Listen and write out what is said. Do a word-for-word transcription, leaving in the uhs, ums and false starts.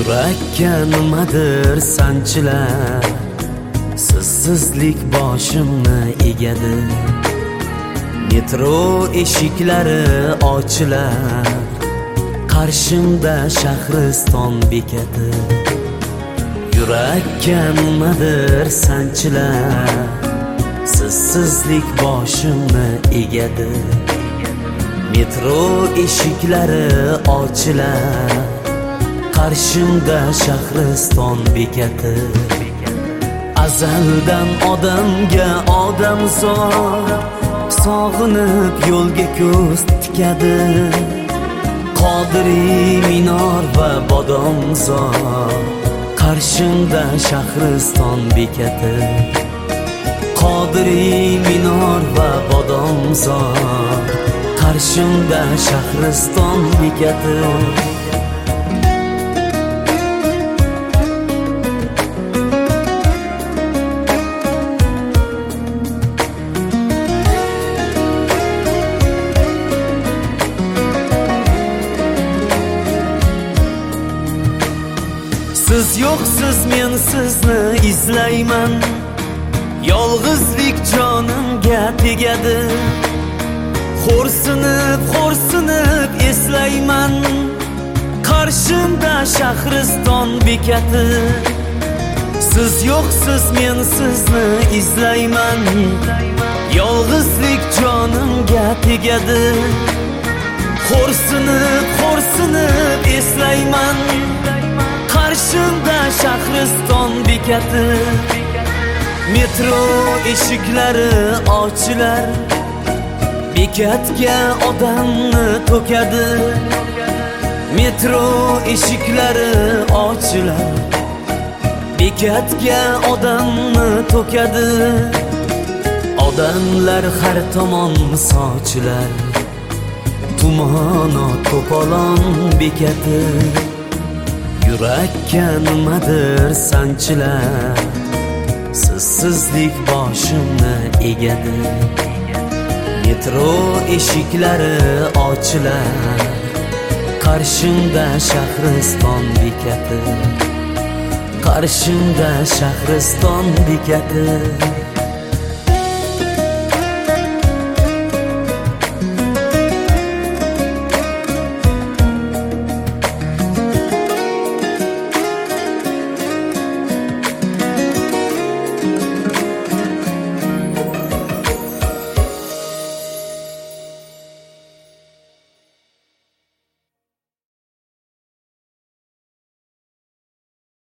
Yurakka nimadir sanchilar, sizsizlik boshimni egadi. Metro eshiklari ochilar, qarshimda Shahriston bekati. Yurakka nimadir sanchilar, sizsizlik boshimni egadi. Metro eshiklari ochilar, qarshimda Shahriston bekati. Azaldan odamga odamzod, sog'inib yo'lga ko'z tikadi. Qodiriy minor va bodomzod, qarshimda Shahriston bekati. Qodiriy minor va bodomzod, qarshimda Shahriston bekati. Siz yo'qsiz men sizni izlayman, yolg'izlik jonimga tegadi. Xo'rsinib, xo'rsinib eslayman, qarshimda Shahriston bekati. Siz yo'qsiz men sizni izlayman, yolg'izlik jonimga tegadi. Xo'rsinib, xo'rsinib eslayman, qarshimda Shahriston bekati. Metro eshiklari ochilar, bekatga odamni to'kadi. Metro eshiklari ochilar, bekatga odamni to'kadi. Odamlar har tomon sochilar, tumono to'polon bekati. Yurakka nimadir sanchilar, sizsizlik boshimni egadi. Metro eshiklari ochilar, qarshimda Shahriston bekati. Qarshimda Shahriston bekati.